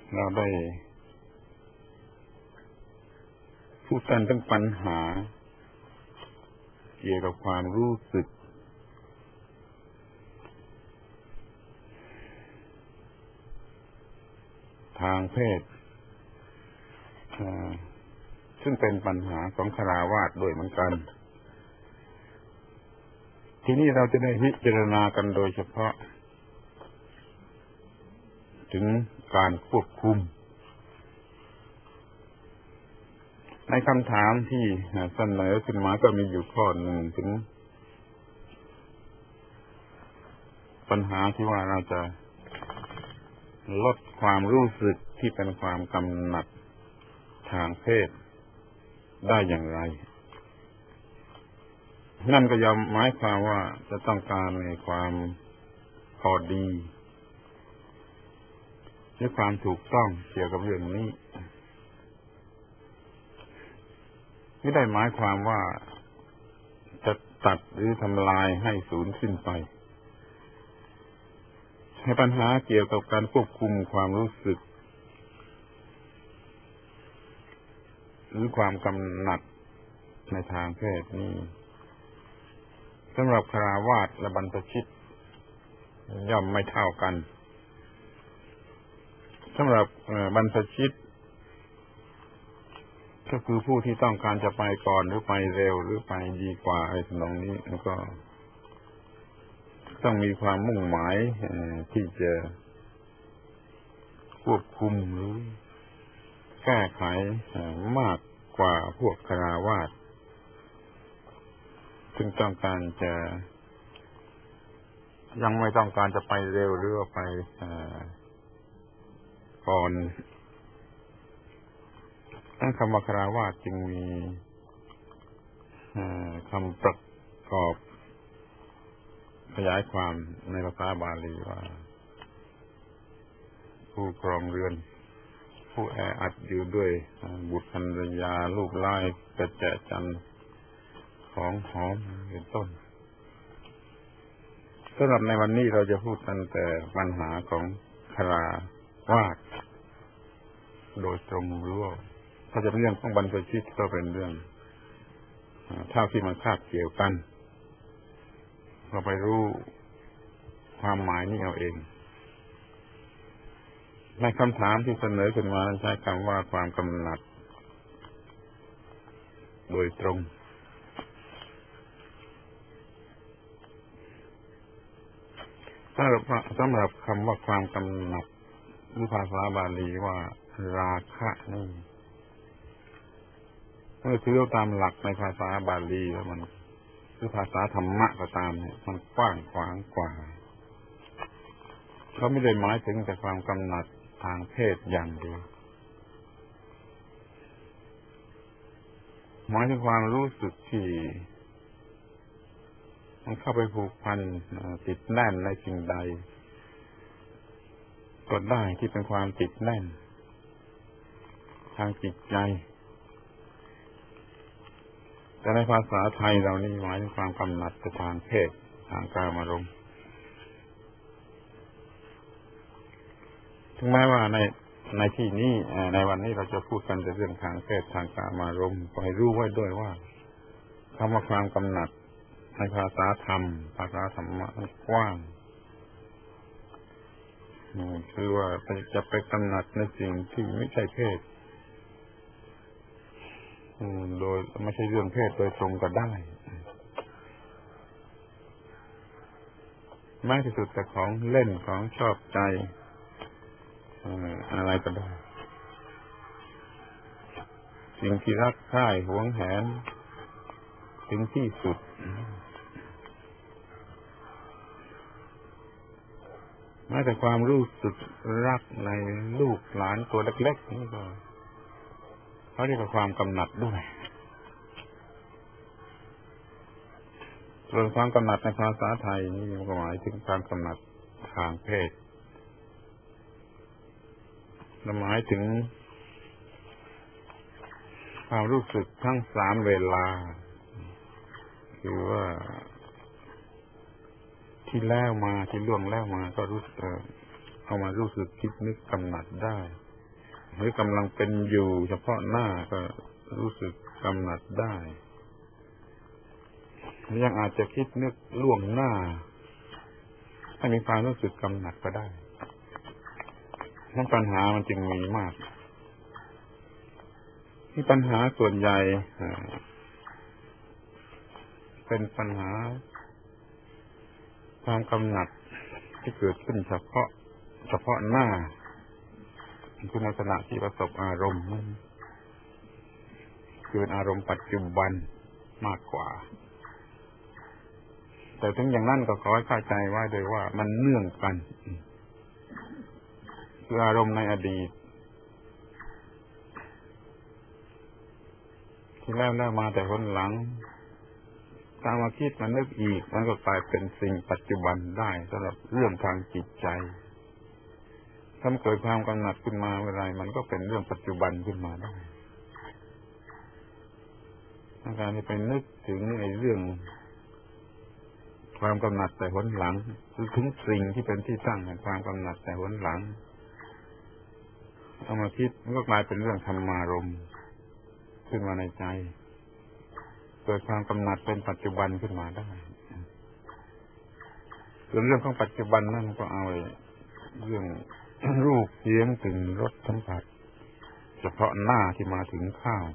เราได้พูดกันถึงปัญหาเกี่ยวกับความรู้สึกทางเพศซึ่งเป็นปัญหาของฆราวาสด้วยเหมือนกันทีนี้เราจะได้พิจารณากันโดยเฉพาะถึงการควบคุมในคำถามที่เสนอขึ้นมาก็มีอยู่ข้อหนึ่งถึงปัญหาที่ว่าเราจะลดความรู้สึกที่เป็นความกำหนัดทางเพศได้อย่างไรนั่นก็ย่อมหมายความว่าจะต้องการในความพอดีหรือความถูกต้องเกี่ยวกับเรื่องนี้ไม่ได้หมายความว่าจะตัดหรือทำลายให้สูญสิ้นไปให้ปัญหาเกี่ยวกับการควบคุมความรู้สึกหรือความกำหนัดในทางเพศนี้สำหรับฆราวาสและบรรพชิตย่อมไม่เท่ากันสำหรับบรรพชิตก็คือผู้ที่ต้องการจะไปก่อนหรือไปเร็วหรือไปดีกว่าไอ้ตรงนี้แล้วก็ต้องมีความมุ่งหมายที่จะควบคุมหรือแก้ไขมากกว่าพวกฆราวาสซึ่งต้องการจะยังไม่ต้องการจะไปเร็วหรือว่าไปก่อนนั่นคำว่าฆราวาสจึงมีคำประกอบขยายความในภาษาบาลีว่าผู้ครองเรือนผู้แออัดอยู่ด้วยบุตรภรรยาลูกหลานกระแจจันทร์ของหอมเป็นต้นสำหรับในวันนี้เราจะพูดกันแต่ปัญหาของฆราวาสโดยตรงหรือว่าถ้าจะเป็นเรื่องของบรรพชิตก็เป็นเรื่องเท่าที่มันคาบเกี่ยวกันเราไปรู้ความหมายนี้เอาเองในคำถามที่เสนอขึ้นมาใช้คำว่าความกำหนัดโดยตรงสำหรับคำว่าความกำหนัดหรือภาษาบาลีว่าราคะนี่เมื่อถือตามหลักในภาษาบาลีแล้วมันหรือภาษาธรรมะก็ตามเนี่ยมันกว้างขวางกว่าเขาไม่ได้หมายถึงแต่ความกำหนัดทางเพศอย่างเดียวหมายถึงความรู้สึกที่มันเข้าไปผูกพันติดแน่นในสิ่งใดก็ได้ที่เป็นความติดแน่นทางจิตใจแต่ในภาษาไทยเรานี่หมายถึงความกำหนัดทางเพศทางกามารมณ์ถึงแม้ว่าในที่นี้ในวันนี้เราจะพูดกันแต่เรื่องทางเพศทางกามารมณ์ก็ให้รู้ไว้ด้วยว่าคำว่าความกำหนัดในภาษาธรรมภาษาธรรมะมันกว้างคือว่าจะไปกำหนัดในสิ่งที่ไม่ใช่เพศโดยไม่ใช่เรื่องเพศโดยตรงก็ได้แม้ที่สุดแต่ของเล่นของชอบใจอะไรก็ได้สิ่งที่รักใคร่หวงแหนถึงที่สุดแม้แต่ความรู้สึกรักในลูกหลานตัวเล็กๆนี่ก็เขาเรียกว่าความกำหนัดด้วยส่วนความกำหนัดในภาษาไทยนี่มันหมายถึงความกำหนัดทางเพศหมายถึงความรู้สึกทั้งสามเวลาคือว่าที่แล้วมาที่ล่วงแล้วมาก็รู้เอามารู้สึกคิดนึกกำหนัดได้หรือกำลังเป็นอยู่เฉพาะหน้าก็รู้สึกกำหนัดได้ยังอาจจะคิดนึกล่วงหน้าให้มีความรู้สึกกำหนัดก็ได้นั่นปัญหามันจึงมีมากที่ปัญหาส่วนใหญ่เป็นปัญหาความกำหนัดที่เกิดขึ้นเฉพาะหน้าคือในขณะที่ประสบอารมณ์นั้นคือเป็นอารมณ์ปัจจุบันมากกว่าแต่ถึงอย่างนั้นก็ขอให้เข้าใจไว้โดยว่ามันเนื่องกันคืออารมณ์ในอดีตที่แล้วมาแต่คนหลังตามมาคิดมันนึกอีกมันก็กลายเป็นสิ่งปัจจุบันได้สำหรับเรื่องทางจิตใจถ้าเกิดความกำหนัดขึ้นมาเมื่อไรมันก็เป็นเรื่องปัจจุบันขึ้นมาได้การที่ไปนึกถึงในเรื่องความกำหนัดแต่หนหลังคือถึงสิ่งที่เป็นที่ตั้งแห่งความกำหนัดแต่หนหลังเอามาคิดมันก็กลายเป็นเรื่องธรรมารมณ์ขึ้นมาในใจเกิดความกำหนัดเป็นปัจจุบันขึ้นมาได้ส่วนเรื่องของปัจจุบันนั่นก็เอาเรื่อง รูปเสียงกลิ่นรสสัมผัสเฉพาะหน้าที่มาถึงข้าว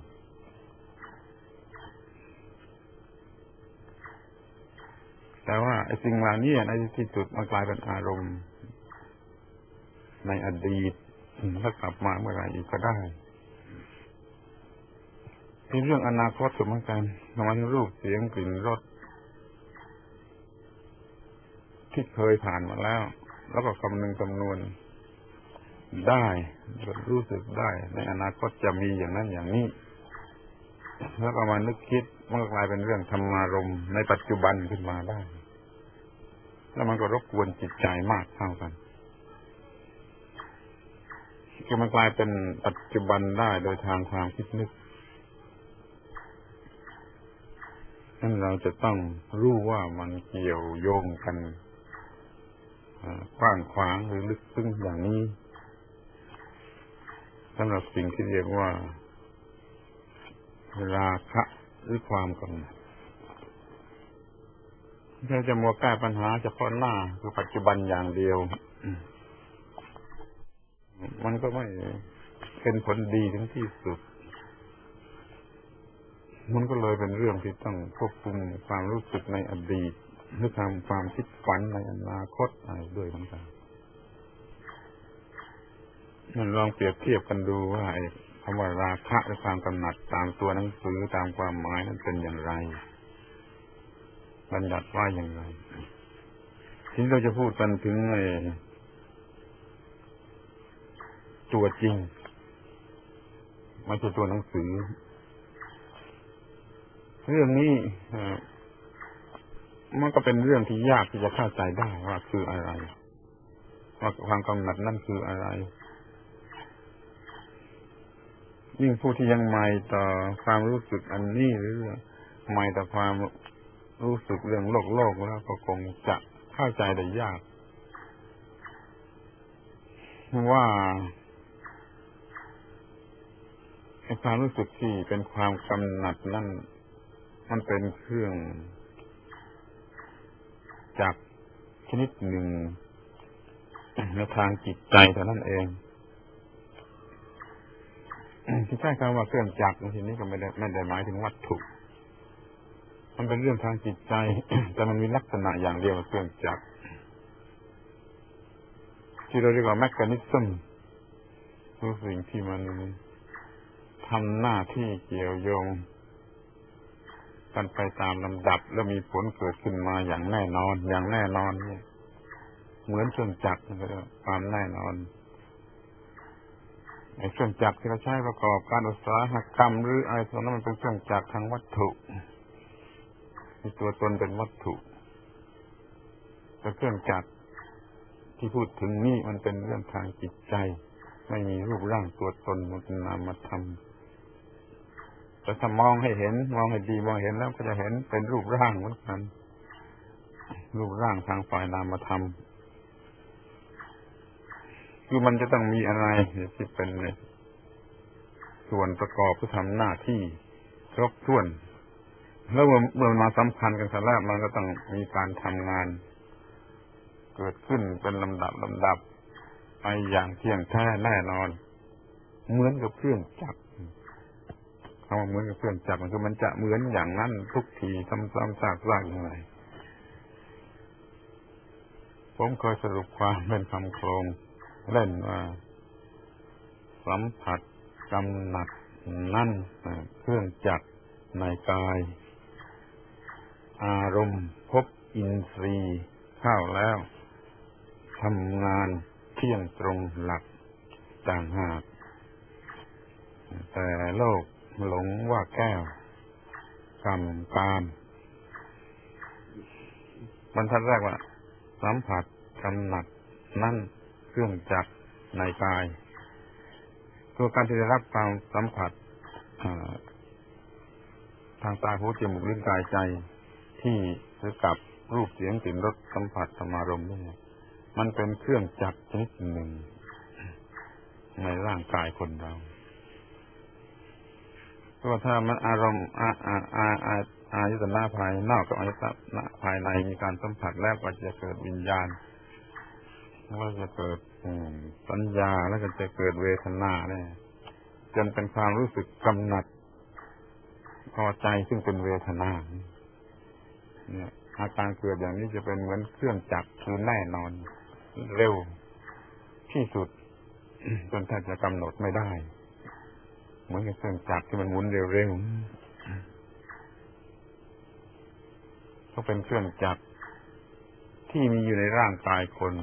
แต่ว่าไอ้สิ่งเหล่านี้ในที่สุดมันกลายเป็นอารมณ์ในอดีตถ้ากลับมาเมื่อไหร่อีกก็ได้ที่เรื่องอนาคตเหมือนกันมันรูปเสียงกลิ่นรสที่เคยผ่านมาแล้วก็คำนึงคำนวณได้รู้สึกได้ในอนาคตจะมีอย่างนั้นอย่างนี้แล้วก็มานึกคิดมันก็กลายเป็นเรื่องธรรมารมณ์ในปัจจุบันขึ้นมาได้แล้วมันก็รบกวนจิตใจมากเท่ากันคือมันกลายเป็นปัจจุบันได้โดยทางความคิดนึกนั้นเราจะต้องรู้ว่ามันเกี่ยวโยงกันกว้างขวางหรือลึกซึ้งอย่างนี้สำหรับสิ่งที่เรียกว่าราคะหรือความกำหนัดถ้าจะมัวแก้ปัญหาเฉพาะหน้าคือปัจจุบันอย่างเดียวมันก็ไม่เป็นผลดีถึงที่สุดมันก็เลยเป็นเรื่องที่ต้องควบคุมความรู้สึกในอดีตหรือทำความคิดฝันในอนาคตอะไรด้วยเหมือนกันมันลองเปรียบเทียบกันดูว่าคำว่าราคะหรือความกำหนัดตามตัวหนังสือตามความหมายนั้นเป็นอย่างไรบัญญัติว่าอย่างไรทีนี้เราจะพูดกันถึงตัวจริงไม่ใช่ตัวหนังสือเรื่องนี้มันก็เป็นเรื่องที่ยากที่จะเข้าใจได้ว่าคืออะไรว่าความกำหนัดนั่นคืออะไรยิ่งผู้ที่ยังใหม่ต่อความรู้สึกอันนี้หรือใหม่ต่อความรู้สึกเรื่องโลกแล้วก็คงจะเข้าใจได้ยากว่าความรู้สึกที่เป็นความกำหนัดนั่นมันเป็นเครื่องจักรชนิดหนึ่งในทางจิตใจเท่านั้นเองที่ใช้คำว่าเครื่องจักรในที่นี้ก็ไม่ได้หมายถึงวัตถุมันเป็นเรื่องทางจิตใจ แต่มันมีลักษณะอย่างเดียวกับเครื่องจักรที่เราเรียกว่าแมคานิซึมคือสิ่งที่มันทำหน้าที่เกี่ยวโยงกันไปตามลำดับแล้วมีผลเกิดขึ้นมาอย่างแน่นอนนี่เหมือนเครื่องจักรนะครับความแน่นอนไอ้เครื่องจักรที่เราใช้ประกอบการอุตสาหกรรมหรืออะไรส่วนนั้นมันเป็นเครื่องจักรทางวัตถุมีตัวตนเป็นวัตถุแต่เครื่องจักรที่พูดถึงนี่มันเป็นเรื่องทางจิตใจไม่มีรูปร่างตัวตนมันเป็นนามธรรมแต่ถ้ามองให้เห็นมองให้ดีมองเห็นแล้วก็จะเห็นเป็นรูปร่างเหมือนกันรูปร่างทางฝ่ายนามธรรมคือมันจะต้องมีอะไรที่เป็นส่วนประกอบที่ทำหน้าที่ครบถ้วนแล้วเมื่อมาสัมพันธ์กันเสร็จแล้วมันก็ต้องมีการทำงานเกิดขึ้นเป็นลำดับไปอย่างเที่ยงแท้แน่นอนเหมือนกับเครื่องจักรคำว่าเหมือนกับเครื่องจักรมันคือมันจะเหมือนอย่างนั้นทุกทีซ้ำๆซากๆอย่างไรผมเคยสรุปความเป็นคำโครงเล่นว่าสัมผัสกำหนัดนั่นเครื่องจักรในกายอารมณ์พบอินทรีย์เข้าแล้วทำงานเที่ยงตรงหลักต่างหากแต่โลกหลงว่าแก้วกำกามบรรทัดแรกว่าสัมผัสกำหนัดนั่นเครื่องจักรในกายตัวการที่ได้รับความสัมผัสทางตาหูจมูกลิ้นกายใจที่หรือกับรูปเสียงกลิ่นรสสัมผัสธรรมารมณ์นี่มันเป็นเครื่องจักรชนิดหนึ่งในร่างกายคนเราเพราะถ้ามันอารมณ์อายตนะภายนอกกับอายตนะภายในมีการสัมผัสแล้วก็จะเกิดวิญญาณแล้วก็จะเกิดสัญญาแล้วก็จะเกิดเวทนาเนี่ยจนเป็นความรู้สึกกำหนัดพอใจซึ่งเป็นเวทนาเนี่ยอาการเกิดอย่างนี้จะเป็นเหมือนเครื่องจักรคือแน่นอนเร็วที่สุดจนแทบจะกำหนดไม่ได้เหมือนกับเครื่องจักรที่มันหมุนเร็วๆก็เป็นเครื่องจักรที่มีอยู่ในร่างกายคน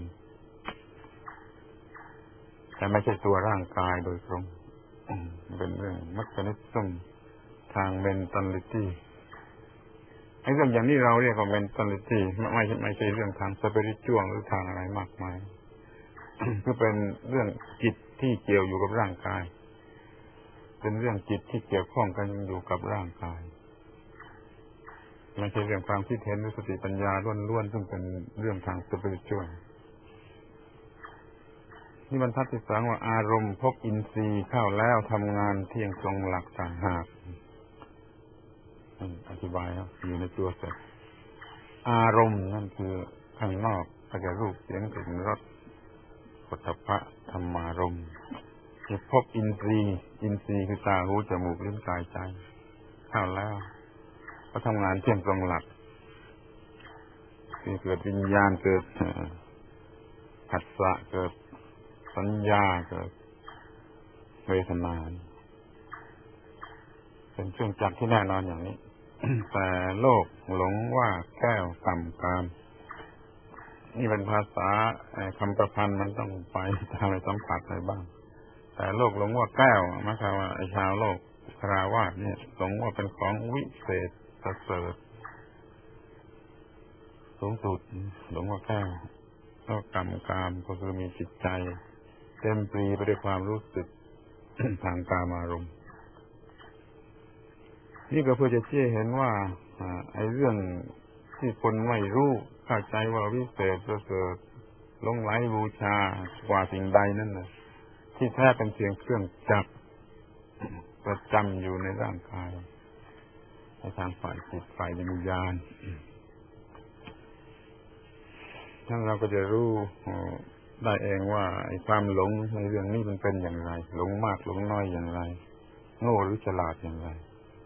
แต่ไม่ใช่ตัวร่างกายโดยตรงเป็นเรื่องมัคคณิซึมทาง mentality ไอ้เรื่องอย่างนี้เราเรียกว่า mentality ไม่ใช่เรื่องทาง spiritual หรือทางอะไรมากมาย คือเป็นเรื่องจิตที่เกี่ยวอยู่กับร่างกายเป็นเรื่องจิตที่เกี่ยวข้องกันอยู่กับร่างกายไม่ใช่เรื่องความคิดเห็นหรือสติปัญญาล้วนๆซึ่งเป็นเรื่องทาง spiritual นี่บรรทัดที่สองว่าอารมณ์พบอินทรีย์เข้าแล้วทำงานเที่ยงตรงหลักต่างหากอธิบายครับอยู่ในตัวเสร็จอารมณ์นั่นคือข้างนอกก็จะรูปเสียงกลิ่นรสโผฏฐัพพะธรรมารมณ์ที่พบอินทรีย์คือตาหูจมูกลิ้นกายใจเข้าแล้วก็ทำงานเที่ยงตรงหลักที่เกิดวิญญาณเกิดผัสสะเกิดสัญญาเกิดเวทนาเป็นเครื่องจักรที่แน่นอนอย่างนี้ แต่โลกหลงว่าแก้วกำกามนี่เป็นภาษาคำประพันธ์มันต้องไปทำให้สัมผัสอะไรบ้างแต่โลกหลงว่าแก้วหมายความว่าไอ้ชาวโลกคฤหัสถ์เนี่ยหลงว่าเป็นของวิเศษประเสริฐสูงสุดหลงว่าแก้วก็กำกามก็คือมีจิตใจเต็มปรีไปด้วยความรู้สึก ทางกามารมณ์นี่ก็เพื่อจะชี้เห็นว่าไอ้เรื่องที่คนไม่รู้เข้าใจว่าวิเศษประเสริฐหลงไหลบูชากว่าสิ่งใดนั่นน่ะที่แท้เป็นเพียงเครื่องจักรประจำอยู่ในร่างกายในทางฝ่ายจิตฝ่ายวิญญาณท่านเราก็จะรู้ได้เองว่าไอ้ความหลงในเรื่องนี้มันเป็นอย่างไรหลงมากหลงน้อยอย่างไรโง่หรือฉลาดอย่างไร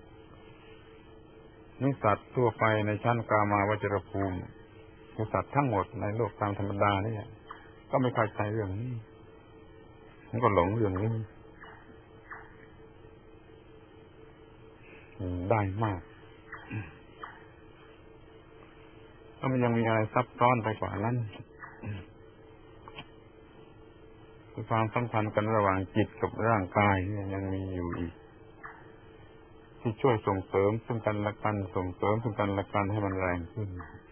นี่สัตว์ทั่วไปในชั้นกามาวจรภูมิคือสัตว์ทั้งหมดในโลกตามธรรมดานี่ก็ไม่เข้าใจเรื่องนี้มันก็หลงเรื่องนี้ได้มากก็มันยังมีอะไรซับซ้อนไปกว่านั้นความสัมพันธ์กันระหว่างจิตกับร่างกายเนี่ยยังมีอยู่อีกที่ช่วยส่งเสริมซึ่งกันและกันส่งเสริมซึ่งกันและกันให้มันแรงขึ้น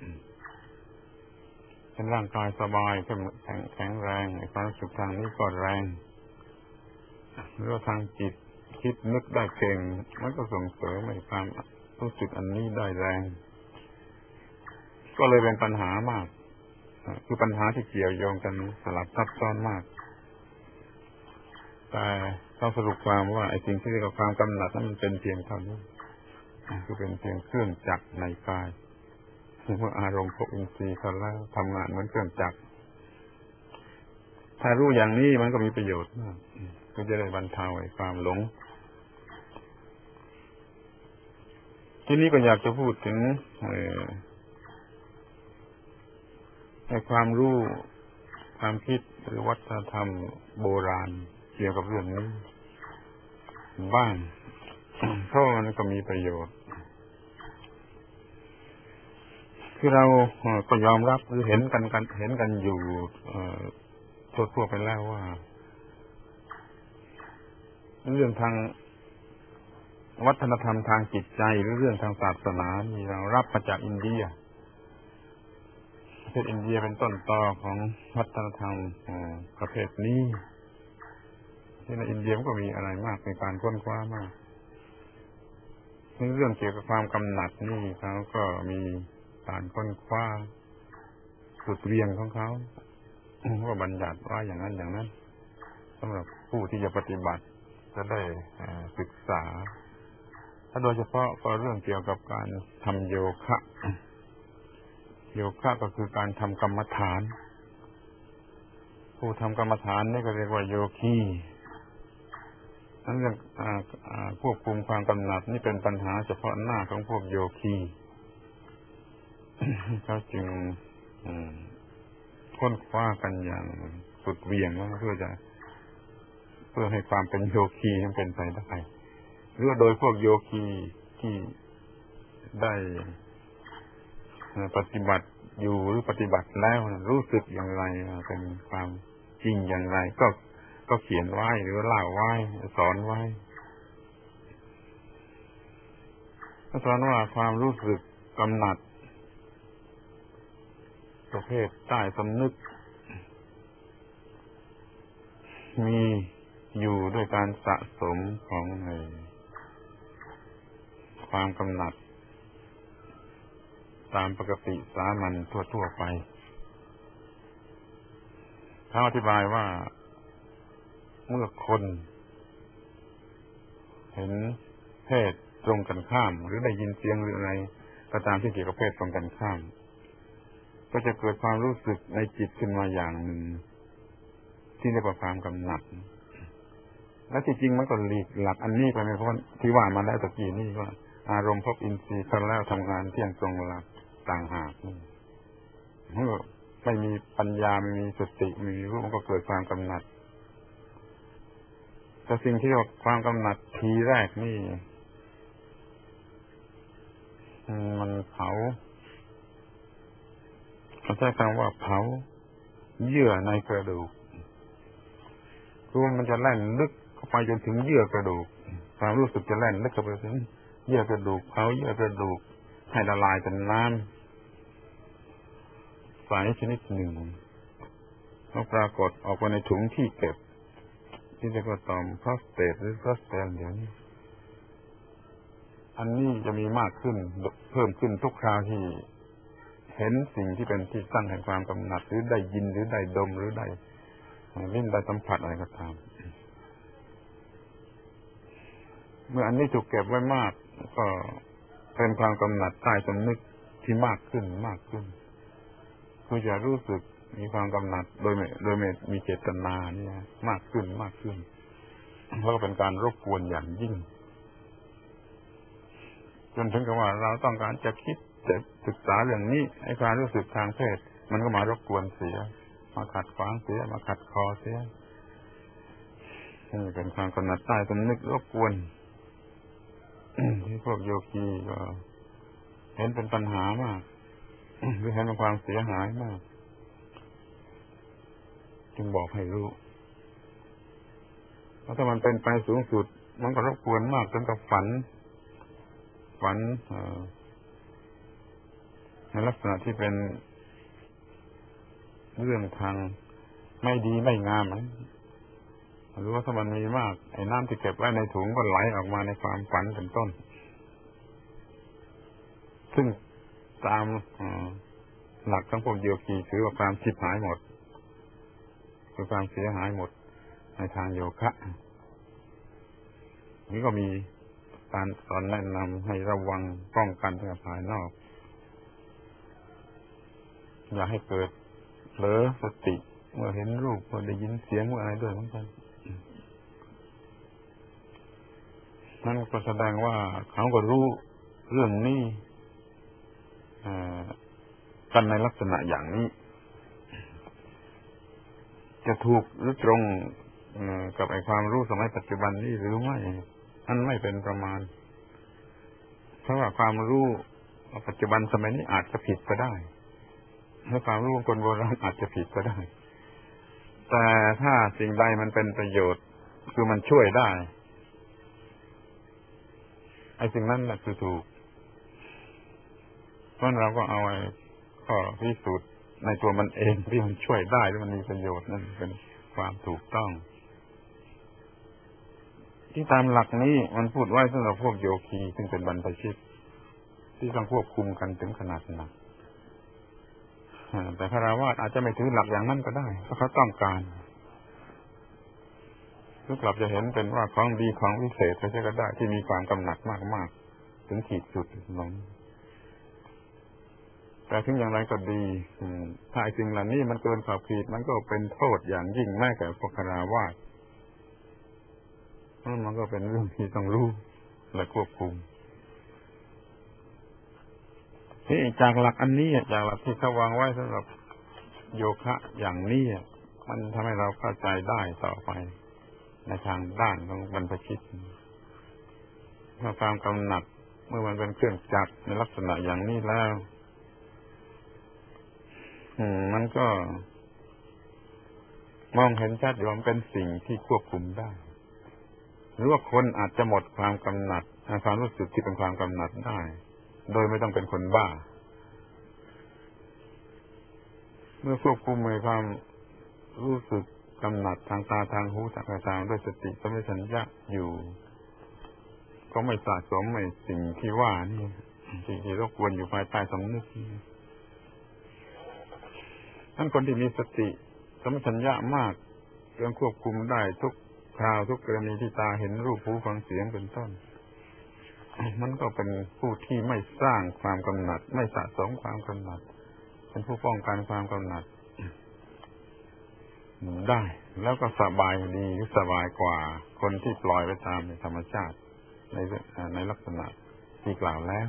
เป็นร่างกายสบายแข็งแรงความรู้สึกทางนี้ก็แรงหรือว่าทางจิตคิดนึกได้เก่งมันก็ส่งเสริมให้ความรู้สึกอันนี้ได้แรงก็เลยเป็นปัญหามากคือปัญหาที่เกี่ยวโยงกันสลับซับซ้อนมากแต่ต้องสรุปความว่าไอ้สิ่งที่เรียกว่าความกำหนัดนั้นมันเป็นเพียงเท่านี้คือเป็นเพียงเครื่องจักรในกายเมื่ออารมณ์พวกอินทรีย์เขาแล้วทำงานเหมือนเครื่องจักรถ้ารู้อย่างนี้มันก็มีประโยชน์มากก็จะได้บรรเทาไอ้ความหลงทีนี้ก็อยากจะพูดถึงไอ้ความรู้ความคิดหรือวัฒนธรรมโบราณเกี่ยวกับเรื่องนี้บ้างเพราะมันก็มีประโยชน์คือเราก็ยอมรับหรือเห็นกันอยู่ทั่วไปแล้วว่าเรื่องทางวัฒนธรรมทางจิตใจหรือเรื่องทางศาสนานี่เรารับมาจากอินเดียประเทศอินเดียเป็นต้นตอของวัฒนธรรมประเภทนี้ที่ในอินเดียมันก็มีอะไรมากในการค้นคว้ามากเรื่องเกี่ยวกับความกำหนัดนี่เขาก็มีการค้นคว้าสุดเวียงของเขาว่าบัญญัติว่าอย่างนั้นอย่างนั้นสำหรับผู้ที่จะปฏิบัติจะได้ศึกษาถ้าโดยเฉพาะก็เรื่องเกี่ยวกับการทำโยคะก็คือการทำกรรมฐานผู้ทำกรรมฐานนี่ก็เรียกว่าโยคีนั้นเรื่องควบคุมความกำหนัดนี่เป็นปัญหาเฉพาะหน้าของพวกโยคีเขาจึงค้นคว้ากันอย่างสุดเวียงเพื่อให้ความเป็นโยคีมันเป็นไปได้หรือโดยพวกโยคีที่ได้ปฏิบัติอยู่หรือปฏิบัติแล้วรู้สึกอย่างไรเป็นความจริงอย่างไรก็เขียนไว้หรือเล่าไว้สอนไว้สอนว่าความรู้สึกกำหนัดประเภทใต้สำนึกมีอยู่ด้วยการสะสมของความกำหนัดตามปกติสามัญทั่วไปเขาอธิบายว่าเมื่อคนเห็นเพศตรงกันข้ามหรือได้ยินเสียงหรืออะไรก็ตามที่เกี่ยวกับเพศตรงกันข้ามก็จะเกิดความรู้สึกในจิตขึ้นมาอย่างหนึ่งที่เรียกว่าความกำหนัดและที่จริงมันก็หลีกหลักอันนี้ไปไม่พ้นที่ว่ามาแล้วตะกี้นี่ว่าอารมณ์พบอินทรีย์เขาแล้วทำงานเที่ยงตรงเวลาต่างหากเมื่อไม่มีปัญญาไม่มีสติไม่มีรู้มันก็เกิดความกำหนัดแต่สิ่งที่เรียกว่าความกำหนัดทีแรกนี่มันเผาเขาใช้คำว่าเผาเยื่อในกระดูกคือมันจะแล่นลึกเข้าไปจนถึงเยื่อกระดูกความรู้สึกจะแล่นลึกเข้าไปถึงเยื่อกระดูกเผาเยื่อกระดูกให้ละลายเป็นน้ำใสชนิดหนึ่งแล้วปรากฏออกมาในถุงที่เก็บที่เรียกว่าต่อมพลาสเตตหรือพลาสเตนอย่างนี้อันนี้จะมีมากขึ้นเพิ่มขึ้นทุกคราวที่เห็นสิ่งที่เป็นที่ตั้งแห่งความกำหนัดหรือได้ยินหรือได้ดมหรือได้ลิ้นได้สัมผัสอะไรก็ตามเมื่ออันนี้ถูกเก็บไว้มากก็เป็นความกำหนัดใต้สำนึกที่มากขึ้นคือจะรู้สึกมีความกำหนัดโดยไม่มีเจตนานี่มากขึ้นเพราะเป็นการรบกวนอย่างยิ่งจนถึงกับว่าเราต้องการจะคิดจะศึกษาเรื่องนี้ไอ้ความรู้สึกทางเพศมันก็มารบกวนเสียมาขัดขวางเสียมาขัดคอเสียนี่เป็นความกำหนัดใต้สำนึกรบกวนที่พวกโยคีก็เห็นเป็นปัญหามากหรือเห็นเป็นความเสียหายมากจึงบอกให้รู้แล้วถ้ามันเป็นไปสูงสุดมันก็รบกวนมากจนกับฝันในลักษณะที่เป็นเรื่องทางไม่ดีไม่งามหรือว่าถ้ามันมีมากไอ้น้ำที่เก็บไว้ในถุงก็ไหลออกมาในความฝันเป็นต้นซึ่งตามหลักของพวกโยคีถือว่าความชิบหายหมดคือความเสียหายหมดในทางโยคะนี่ก็มีการสอนแนะนำให้ระวังป้องกันจากภายนอกอย่าให้เกิดเผลอสติเมื่อเห็นรูปเมื่อได้ยินเสียงเมื่ออะไรด้วยเหมือนกันนั่นก็แสดงว่าเขาก็รู้เรื่องนี้กันในลักษณะอย่างนี้จะถูกหรือตรงกับไอ้ความรู้สมัยปัจจุบันนี้หรือไม่นั่นไม่เป็นประมาณเพราะว่าความรู้ปัจจุบันสมัยนี้อาจจะผิดก็ได้และความรู้ของคนโบราณอาจจะผิดก็ได้แต่ถ้าสิ่งใดมันเป็นประโยชน์คือมันช่วยได้ไอ้สิ่งนั้นแหละคือถูกเพราะเราก็เอาไอ้ข้อพิสูจน์ในตัวมันเองที่มันช่วยได้ที่มันมีประโยชน์นั่นเป็นความถูกต้องที่ตามหลักนี้มันพูดไว้สำหรับพวกโยคีซึ่งเป็นบรรพชิตที่ต้องควบคุมกันถึงขนาดนั้นแต่ฆราวาสอาจจะไม่ถือหลักอย่างนั้นก็ได้เพราะเขาต้องการทุกกลับจะเห็นเป็นว่าของดีของวิเศษก็ใช่ก็ได้ที่มีความกำหนัดมากๆถึงขีดสุดนั้นแต่ถึงอย่างไรก็ดีถ้าไอ้สิ่งเหล่านี้มันเกินขอบเขตมันก็เป็นโทษอย่างยิ่งแม้แต่พวกฆราวาสมันก็เป็นเรื่องที่ต้องรู้และควบคุมที่จากหลักอันนี้จากหลักที่เขาวางไว้สำหรับโยคะอย่างนี้มันทำให้เราเข้าใจได้ต่อไปในทางด้านของบรรพชิตเมื่อความกำหนัดเมื่อมันเป็นเครื่องจักรในลักษณะอย่างนี้แล้วมันก็มองเห็นชัดว่ามันเป็นสิ่งที่ควบคุมได้หรือว่าคนอาจจะหมดความกำหนัดความรู้สึกที่เป็นความกำหนัดได้โดยไม่ต้องเป็นคนบ้าเมื่อควบคุมในความรู้สึกกำหนัดทางตาทางหูทางกายด้วยสติสัมปชัญญะอยู่ก็ไม่สะสมในสิ่งที่ว่านี่สิ่งที่รบกวนอยู่ภายใต้สำนึกท่านคนที่มีสติสัมปชัญญะมากเรื่องควบคุมได้ทุกคราวทุกกรณีที่ตาเห็นรูปหูฟังเสียงเป็นต้นมันก็เป็นผู้ที่ไม่สร้างความกำหนัดไม่สะสมความกำหนัดเป็นผู้ป้องกันความกำหนัดได้แล้วก็สบายดีสบายกว่าคนที่ปล่อยไปตามธรรมชาติในลักษณะที่กล่าวแล้ว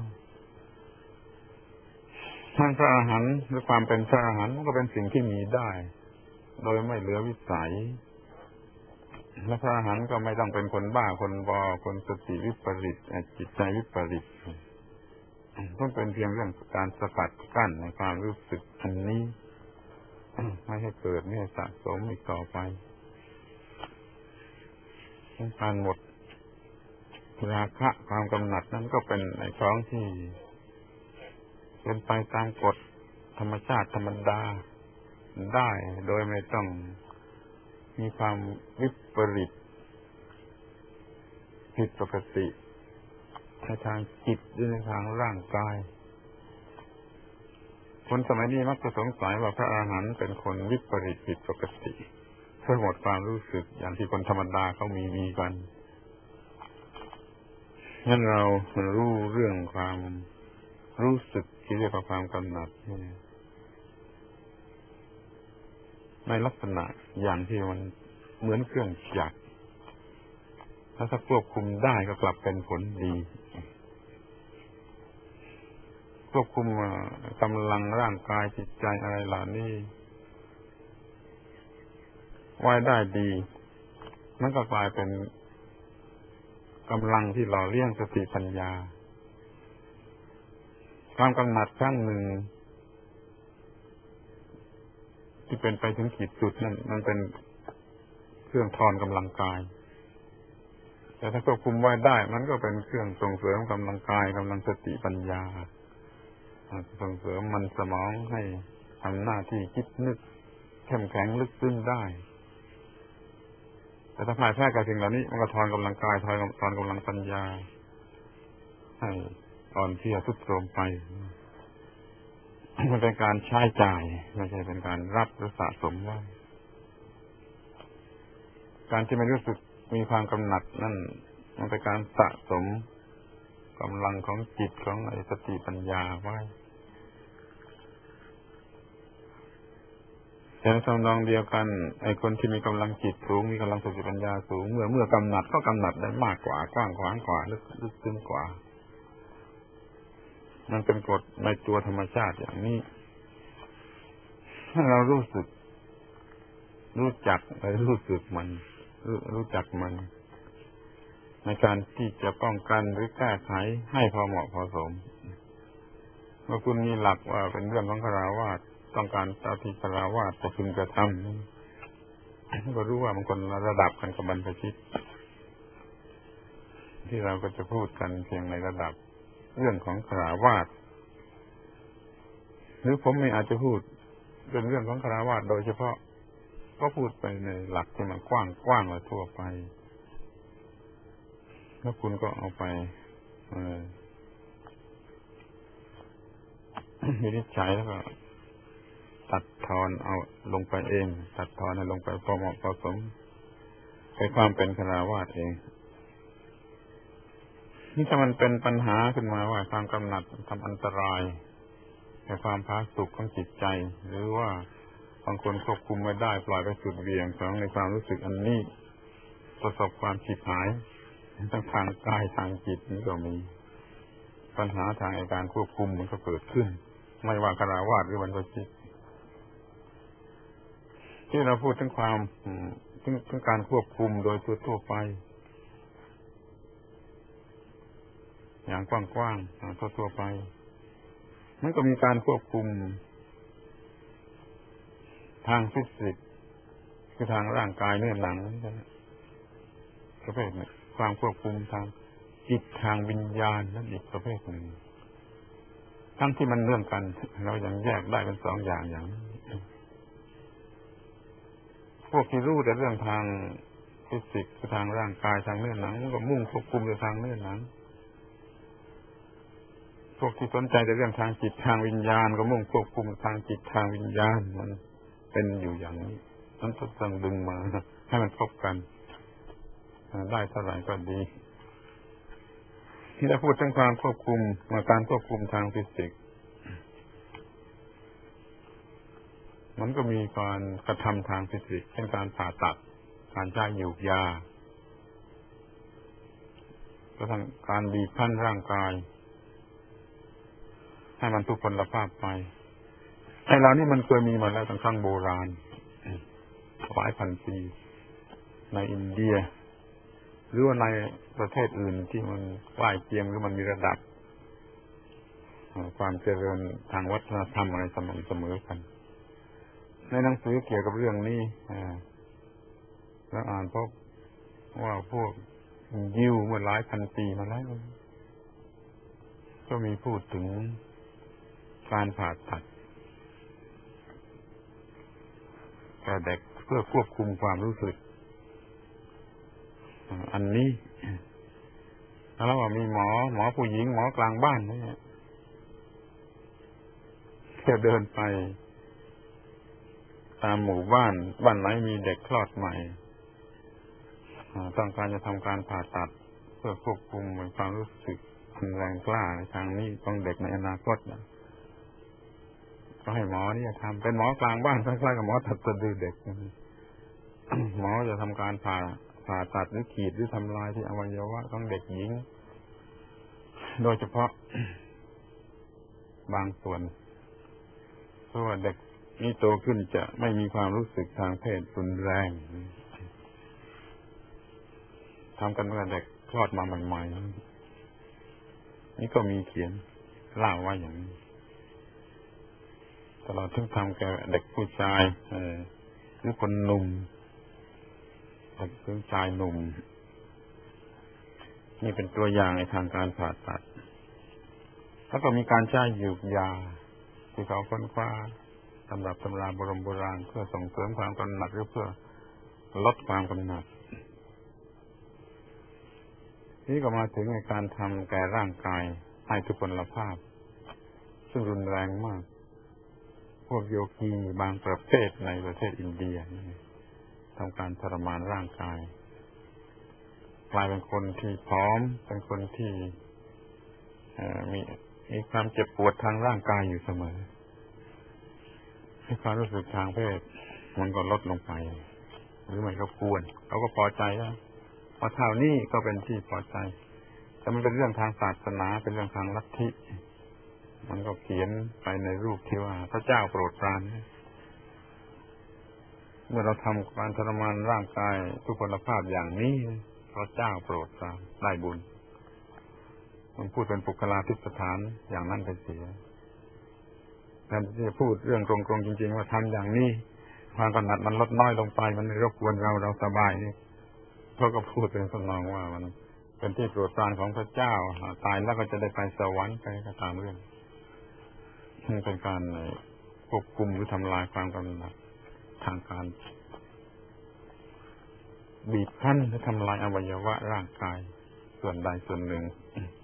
ทางพระอรหันต์หรือความเป็นพระอรหันต์ก็เป็นสิ่งที่มีได้โดยไม่เหลือวิสัยและพระอรหันต์ก็ไม่ต้องเป็นคนบ้าคนบอคนสติวิปริตจิตใจวิปริตต้องเป็นเพียงเรื่องการสกัดกั้นในความรู้สึกอันนี้ไม่ให้เกิดไม่ให้สะสมอีกต่อไปการหมดราคะความกำหนัดนั้นก็เป็นในของที่เป็นไปตามกฎธรรมชาติธรรมดาได้โดยไม่ต้องมีความวิปริตผิดปกติในทางจิตหรือในทางร่างกายคนสมัยนี้มักจะสงสัยว่าพระอรหันต์เป็นคนวิปริตผิดปกติเพื่อหมดความรู้สึกอย่างที่คนธรรมดาเขามีกันงั้นเรารู้เรื่องความรู้สึกที่เรียกว่าความกำหนัดในลักษณะอย่างที่มันเหมือนเครื่องจักรถ้าควบคุมได้ก็กลับเป็นผลดีควบคุมกำลังร่างกายจิตใจอะไรเหล่านี้ไว้ได้ดีมันก็กลายเป็นกำลังที่หล่อเลี้ยงสติปัญญาความกำหนัดครั้งหนึ่งที่เป็นไปถึงขีดสุดนั่นมันเป็นเครื่องทอนกำลังกายแต่ถ้าควบคุมไว้ได้มันก็เป็นเครื่องส่งเสริมกำลังกายกำลังสติปัญญาส่งเสริมมันสมองให้ทำหน้าที่คิดนึกเข้มแข็งลึกซึ้งได้แต่ถ้าพ่ายแพ้กับสิ่งเหล่านี้มันก็ทอนกำลังกายทอนกำลังปัญญาให้อ่อนเพลียทรุดโทรมไปมันเป็นการใช้จ่ายไม่ใช่เป็นการรับหรือสะสมไว้การที่ไม่รู้สึกมีความกำหนัดนั่นมันเป็นการสะสมกำลังของจิตของสติปัญญาไว้แต่ในทำนองเดียวกันไอ้คนที่มีกำลังจิตสูงมีกำลังสติปัญญาสูงเมื่อกำหนัดก็กำหนัดได้มากกว่ากว้างขวางกว่าลึกซึ้งกว่ามันเป็นกฎในตัวธรรมชาติอย่างนี้ถ้าเรารู้จักรู้สึกมันรู้จักมันในการที่จะป้องกันหรือแก้ไขให้พอเหมาะพอสมเมื่อคุณมีหลักว่าเป็นเรื่องของฆราวาสต้องการเจ้าที่ฆราวาสจะพึงกระทำก็รู้ว่ามันคนละระดับกันกับบรรพชิตที่เราก็จะพูดกันเพียงในระดับเรื่องของฆราวาสหรือผมไม่อาจจะพูดเป็นเรื่องของฆราวาสโดยเฉพาะก็พูดไปในหลักที่มันกว้างและทั่วไปแล้วคุณก็เอาไปวินิจฉัยแล้วก็ตัดทอนเอาลงไปเองตัดทอนให้ลงไปพอเหมาะพอสมในความเป็นฆราวาสเองนี่ถ้ามันเป็นปัญหาขึ้นมาว่าความกำหนัดทำอันตรายแก่ความผาสุกของจิตใจหรือว่าบางคนควบคุมไม่ได้ปล่อยไปสุดเหวี่ยงของในความรู้สึกอันนี้ประสบความฉิบหายทั้งทางกายทางจิตนี่ก็มีปัญหาทางการควบคุมมันก็เกิดขึ้นไม่ว่าฆราวาสหรือบรรพชิตที่เราพูดถึงความถึงการควบคุมโดยทั่วไปอย่างกว้างๆอย่างทั่วไปมันก็มีการควบคุมทางฟิสิกส์คือทางร่างกายเนื้อหนังประเภทนี้ความควบคุมทางจิตทางวิญญาณนั่นอีกประเภทหนึ่งทั้งที่มันเรื่องกันเรายังแยกได้เป็นสองอย่างอย่างพวกที่รู้แต่เรื่องทางฟิสิกส์คือทางร่างกายทางเนื้อหนังมันก็มุ่งควบคุมแต่ทางเนื้อหนังพวกที่สนใจแต่เรื่องทางจิตทางวิญญาณก็มุ่งควบคุมทางจิตทางวิญญาณมันเป็นอยู่อย่างนี้นั้นต้องดึงมาให้มันพบกันได้เท่าไหร่ก็ดีที่เราพูดถึงความควบคุมการควบคุมทางฟิสิกส์มันก็มีการกระทำทางฟิสิกส์เช่นการผ่าตัดการใช้หยูกยาก็ทางการบีบคั้นร่างกายให้มันทุพพลภาพไปไอ้เหล่านี้มันเคยมีมาแล้วตั้งแต่ครั้งโบราณหลายพันปีในอินเดียหรือว่าในประเทศอื่นที่มันใกล้เคียงหรือมันมีระดับความเจริญทางวัฒนธรรมอะไรสม่ำเสมอกันในหนังสือเกี่ยวกับเรื่องนี้แล้วอ่านพบว่าพวกยิวเมื่อหลายพันปีมาแล้วก็มีพูดถึงการผ่าตัดแก่เด็กเพื่อควบคุมความรู้สึกอันนี้แล้วว่ามีหมอผู้หญิงหมอกลางบ้านนี่แค่เดินไปตามหมู่บ้านไหนมีเด็กคลอดใหม่ต้องการจะทำการผ่าตัดเพื่อควบคุมความรู้สึกแรงกล้าในทางนี้ของเด็กในอนาคตก็ให้หมอนี่ทำเป็นหมอกลางบ้านคล้ายๆกับหมอตัดสะดือเด็กหมอจะทำการผ่าตัดหรือขีดหรือทำลายที่อวัยวะของเด็กหญิงโดยเฉพาะบางส่วนเพราะว่าเด็กนี้โตขึ้นจะไม่มีความรู้สึกทางเพศรุนแรงทำกันเมื่อเด็กคลอดมาใหม่ๆนี่ก็มีเขียนเล่าว่าอย่างนี้ตลอดถึงทำแก่เด็กผู้ชายหรือคนหนุ่มเด็กผู้ชายหนุ่มนี่เป็นตัวอย่างในทางการผ่าตัดแล้วก็มีการใช้หยูกยาที่เขาค้นคว้าสำหรับตำราโบราณเพื่อส่งเสริมความกำหนัดหรือเพื่อลดความกำหนัดนี่ก็มาถึงในการทำแก่ร่างกายให้ทุพพลภาพซึ่งรุนแรงมากพวกโยคีบางประเภทในประเทศอินเดียทำการทรมานร่างกายกลายเป็นคนที่ผอมเป็นคนที่มีความเจ็บปวดทางร่างกายอยู่เสมอให้ความรู้สึกทางเพศมันก็ลดลงไปหรือมันก็ควรเขาก็พอใจแล้วพอเท่านี้ก็เป็นที่พอใจแต่มันเป็นเรื่องทางศาสนาเป็นเรื่องทางลัทธิมันก็เขียนไปในรูปที่ว่าพระเจ้าโปรดปรานเมื่อเราทำการทรมานร่างกายทุกพลภาพอย่างนี้พระเจ้าโปรดปรานได้บุญมันพูดเป็นปุคลาภิสถานอย่างนั้นไปเสียแทนที่จะพูดเรื่องตรงๆจริงๆว่าทำอย่างนี้ความกำหนัดมันลดน้อยลงไปมันไม่รบกวนเราสบายนี่เขาก็พูดเป็นสนองว่ามันเป็นที่โปรดปรานของพระเจ้าตายแล้วก็จะได้ไปสวรรค์ไปก็ตามเรื่องนี่เป็นการควบคุมหรือทำลายความกำหนัดทางการบีบคั้นและทำลายอวัยวะร่างกายส่วนใดส่วนหนึ่ง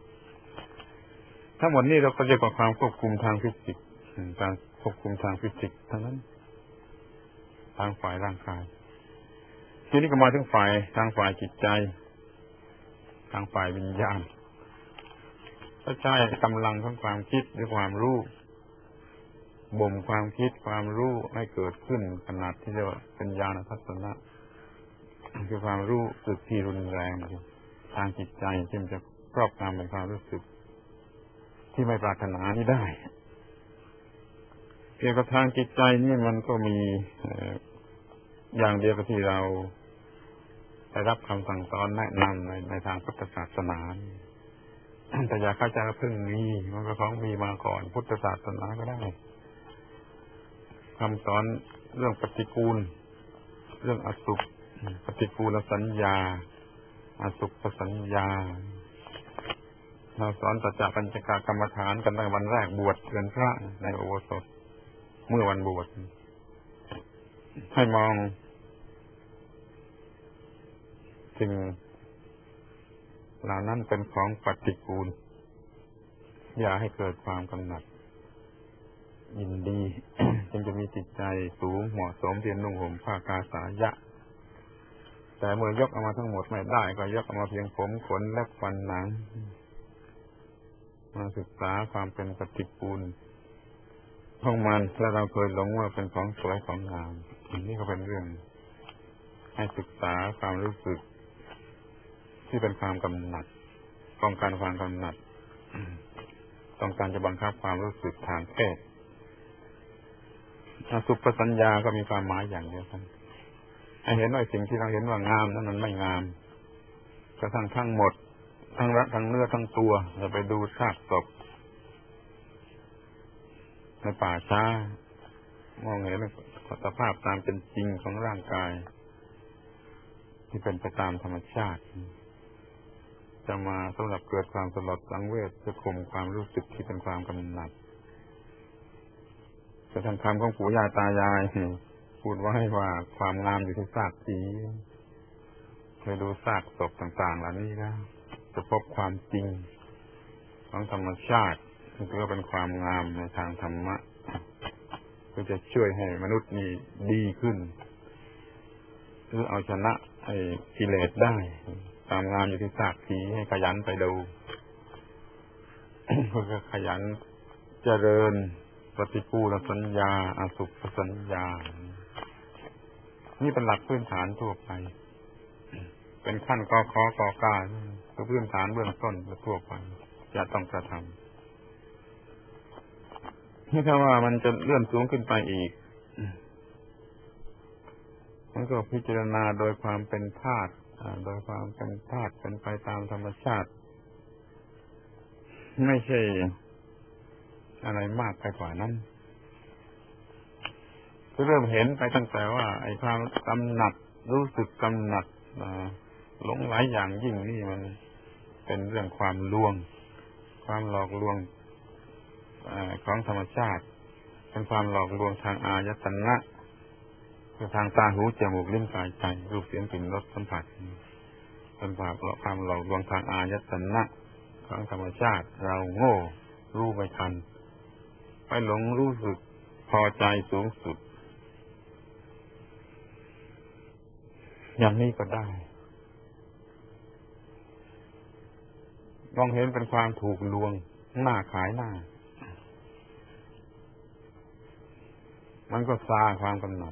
ทั้งหมดนี้เราก็เรียกว่าความควบคุมทางฟิสิกส์การควบคุมทางฟิสิกส์ทั้งนั้นทางฝ่ายร่างกายทีนี้ก็มาถึงฝ่ายทางฝ่ายจิตใจทางฝ่ายวิญญาณก็ใช้กำลังของความคิดหรือความรู้บ่มความคิดความรู้ให้เกิดขึ้นขนาดที่เรียกว่าเป็นญาณทัศนะคือความรู้สึกที่รุนแรงทางจิตใจที่มันจะครอบงำเป็นความรู้สึกที่ไม่ปรารถนานี้ได้เกี่ยวกับทางจิตใจนี่มันก็มีอย่างเดียวกับที่เราได้รับคำสั่งสอนแนะนำในทางพุทธศาสนาแต่อย่าเข้าใจว่าเพิ่งมีมันก็ของมีมาก่อนพุทธศาสนาก็ได้คำสอนเรื่องปฏิกูลเรื่องอสุภปฏิกูลสัญญาอสุภสัญญาเราสอนสัจจะปัญจกกรรมฐานกันตั้งวันแรกบวชเป็นพระในอุโบสถเมื่อวันบวชให้มองสิ่งเหล่านั้นเป็นของปฏิกูลอย่าให้เกิดความกำหนัดยินดี จึงจะมีจิตใจสูงเหมาะสมเพียรนุ่งห่มผ้ากาสายะแต่เมื่อยกเอามาทั้งหมดไม่ได้ก็ยกเอามาเพียงผมขนและฟันหนังมาศึกษาความเป็นปฏิกูลของมันและเราเคยหลงว่าเป็นของสวยของงามอันนี้ก็เป็นเรื่องให้ศึกษาความรู้สึกที่เป็นความกำหนัดต้องการความกำหนัดต้องการจะบังคับความรู้สึกทางเพศอสุภสัญญาก็มีความหมายอย่างเดียวกันให้เห็นว่าสิ่งที่เราเห็นว่างามนั้นมันไม่งามกระทั่งทั้งหมดทั้งระทั้งเนื้อทั้งตัวเราไปดูซากศพในป่าช้ามองเห็นสภาพตามเป็นจริงของร่างกายที่เป็นไปตามธรรมชาติจะมาสำหรับเกิดความสลดสังเวชจะข่มความรู้สึกที่เป็นความกำหนัดจะทำคำของปู่ย่าตายายพูดไว้ว่าความงามอยู่ที่ซากผีเคยดูซากศพต่างๆเหล่านี้นะจะพบความจริงของธรรมชาติที่ก็เป็นความงามในทางธรรมะก็จะช่วยให้มนุษย์นี้ดีขึ้นหรือเอาชนะไอ้กิเลสได้ความงามอยู่ที่ซากผีให้ขยันไปดู เพื่อขยันเจริญปฏิกูลสัญญาอสุภสัญญานี่เป็นหลักพื้นฐานทั่วไปเป็นขั้นกขกกคือพื้นฐานเบื้องต้นทั่วไปจะต้องกระทำนี่ถ้าว่ามันจะเลื่อนสูงขึ้นไปอีกมันก็พิจารณาโดยความเป็นธาตุโดยความเป็นธาตุเป็นไปตามธรรมชาติไม่ใช่อะไรมากไปกว่านั้นก็เริ่มเห็นไปตั้งแต่ว่าไอ้ความกำหนัดรู้สึกกำหนัดหลงไหลอย่างยิ่งนี่มันเป็นเรื่องความลวงความหลอกลวงของธรรมชาติเป็นความหลอกลวงทางอายตนะคือทางตาหูจมูกลิ้นกายใจรูปเสียงกลิ่นรสสัมผัสเป็นความหลอกลวงทางอายตนะของธรรมชาติเราโง่รู้ไม่ทันไปหลงรู้สึกพอใจสูงสุดอย่างนี้ก็ได้มองเห็นเป็นความถูกลวงหน้าขายหน้ามันก็ซาความกำหนัด